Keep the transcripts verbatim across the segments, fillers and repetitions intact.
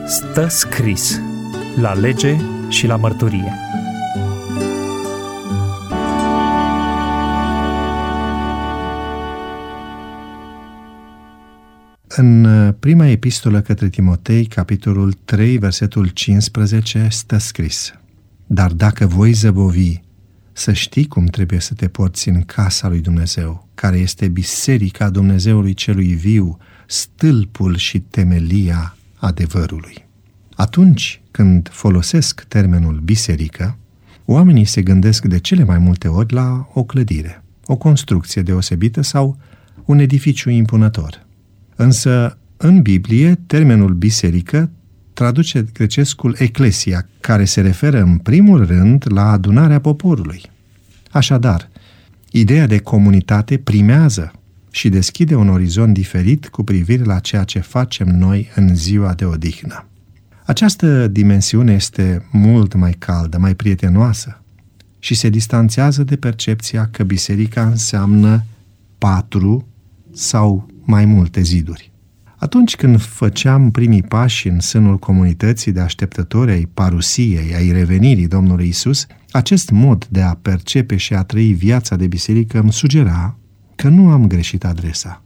Stă scris la lege și la mărturie. În prima epistolă către Timotei, capitolul trei, versetul cincisprezece, stă scris: Dar dacă voi zăbovi, să știi cum trebuie să te porți în casa lui Dumnezeu, care este biserica Dumnezeului celui viu, stâlpul și temelia adevărului. Atunci când folosesc termenul biserică, oamenii se gândesc de cele mai multe ori la o clădire, o construcție deosebită sau un edificiu impunător. Însă, în Biblie, termenul biserică traduce grecescul eclesia, care se referă în primul rând la adunarea poporului. Așadar, ideea de comunitate primează și deschide un orizont diferit cu privire la ceea ce facem noi în ziua de odihnă. Această dimensiune este mult mai caldă, mai prietenoasă și se distanțează de percepția că biserica înseamnă patru sau mai multe ziduri. Atunci când făceam primii pași în sânul comunității de așteptători ai parusiei, ai revenirii Domnului Isus, acest mod de a percepe și a trăi viața de biserică îmi sugera că nu am greșit adresa.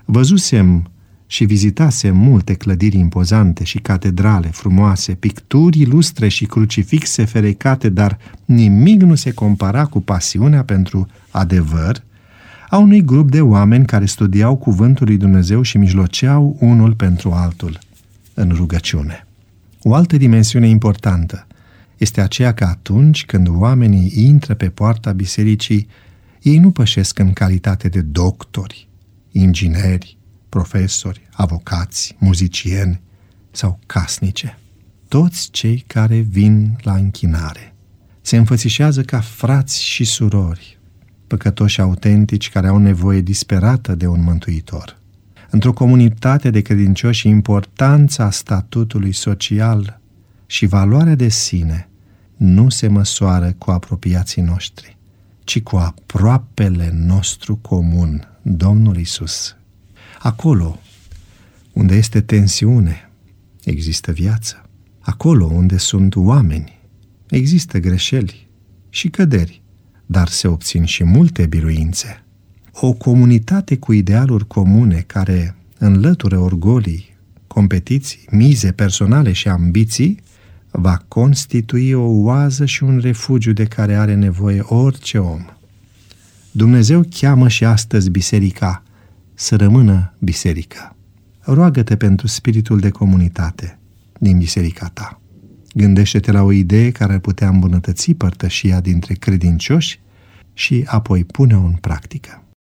Văzusem și vizitasem multe clădiri impozante și catedrale frumoase, picturi ilustre și crucifixe ferecate, dar nimic nu se compara cu pasiunea pentru adevăr a unui grup de oameni care studiau cuvântul lui Dumnezeu și mijloceau unul pentru altul în rugăciune. O altă dimensiune importantă este aceea că atunci când oamenii intră pe poarta bisericii, ei nu pășesc în calitate de doctori, ingineri, profesori, avocați, muzicieni sau casnice. Toți cei care vin la închinare se înfățișează ca frați și surori, păcătoși autentici care au nevoie disperată de un mântuitor. Într-o comunitate de credincioși, importanța statutului social și valoarea de sine nu se măsoară cu apropiații noștri, ci cu aproapele nostru comun, Domnul Isus. Acolo unde este tensiune, există viață. Acolo unde sunt oameni, există greșeli și căderi, dar se obțin și multe biruințe. O comunitate cu idealuri comune care înlătură orgolii, competiții, mize personale și ambiții va constitui o oază și un refugiu de care are nevoie orice om. Dumnezeu cheamă și astăzi biserica să rămână biserică. Roagă-te pentru spiritul de comunitate din biserica ta. Gândește-te la o idee care ar putea îmbunătăți părtășia dintre credincioși și apoi pune-o în practică.